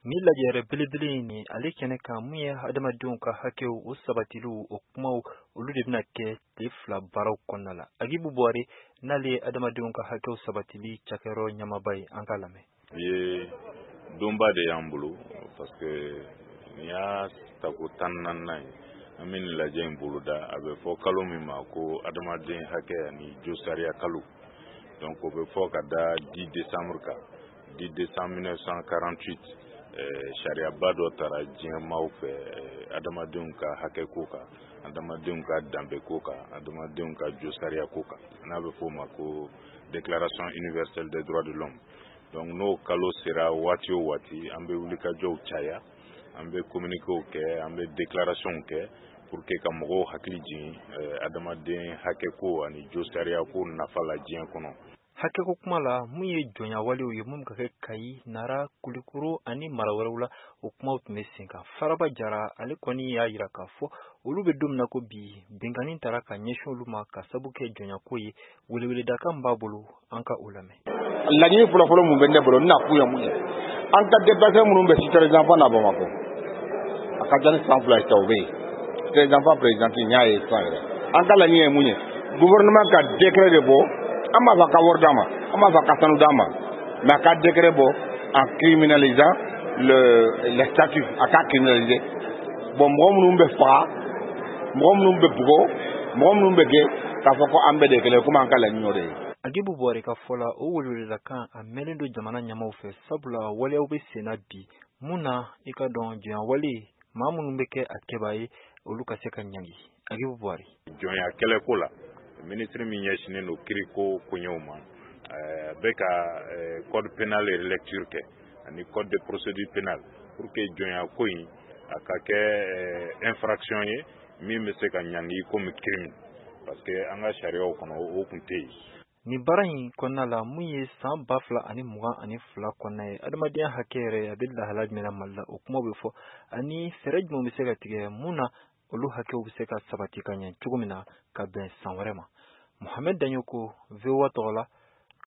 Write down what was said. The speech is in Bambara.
Mila jere bilibili ale kene ka muye adamadenw ka hakɛw o sabatilu o kumaw olu de bɛna kɛ tile fila baaraw kɔnɔna la. Agibu Buware n'ale ye adamadenw ka hakɛw sabatili cakɛyɔrɔ ɲɛmaaba ye an ka lamɛn. Ye donba de y'an bolo parce que ni y'a tako 14 ye an bɛ nin lajɛ in boloda a bɛ fɔ kalo min ma ko adamaden hakɛ ani jo sariya kalo. Donc o bɛ fɔ ka da 10 décembre kan 10 décembre 1948 sariyaba dɔ taara diɲɛ maaw fɛ adamadenw ka hakɛ ko kan adamadenw ka danbe ko kan adamadenw ka jo sariya ko kan n'a bɛ fɔ ma ko déclaration universelle des droits de l'homme. Donc n'o kalo sera waati o waati an bɛ wulikajɔw caya an bɛ communiquéw kɛ an bɛ déclaration kɛ pour que ka mɔgɔw hakili jigin adamaden hakɛ ko ani jo sariya ko nafa la diɲɛ kɔnɔ. Hakɛko kuma la mun ye jɔnya walew ye mun ka kɛ Kayi, Nara, Kulikoro ani mara wɛrɛw la o kumaw tun bɛ sen kan. Faraba Jara ale kɔni y'a jira k'a fɔ olu bɛ don min na ko bi benkanni taara ka ɲɛsin olu ma ka sabu kɛ jɔnyako ye weleweledakan b'a bolo an ka o lamɛn. Laɲini fɔlɔfɔlɔ mun bɛ ne bolo n'a kun ye mun ye an ka déplacé minnu bɛ cité des enfants na Bamakɔ a ka ca ni 100 fila ye o bɛ yen cité des enfants président n y'a ye sisan yɛrɛ an ka laɲini ye mun ye gouvernement ka décret de bɔ an b'a fɔ ka wari d'a ma an b'a fɔ ka sanu d'a ma mais a ka décret bɔ en criminalisant le statut a ka criminaliser bon mɔgɔ minnu bɛ faga mɔgɔ minnu bɛ bugɔ mɔgɔ minnu bɛ gɛn k'a fɔ ko an bɛɛ de kelen komi an ka laɲini o de ye. Agibu Buware ka fɔ la o weleweledakan a mɛnlen don jamana ɲɛmaaw fɛ sabula waleyaw bɛ senna bi mun na i ka dɔn jɔnya wale maa minnu bɛ kɛ a kɛbaa ye olu ka se ka ɲangi. Agibu Buware. Jɔnya kɛlɛko la ministre min ɲɛsinnen don kiriko koɲɛw ma bɛ ka code pénal relecture kɛ ani code de procédure pénale pour que jɔnya ko in a ka kɛ infraction ye min bɛ se ka ɲangi comme crime parce que an ka sariyaw kɔnɔ o kun tɛ yen. Ni baara in kɔnɔna la mun ye san 2022 kɔnɔna ye adamadenya hakɛ yɛrɛ a bɛ lahala jumɛn na Mali la o kuma bɛ fɔ ani fɛɛrɛ jumɛn bɛ se ka tigɛ mun na olu hakɛw bɛ se ka sabati ka ɲɛ cogo min na ka bɛn san wɛrɛ ma. Mohamed Danyoko, VOA tɔgɔ la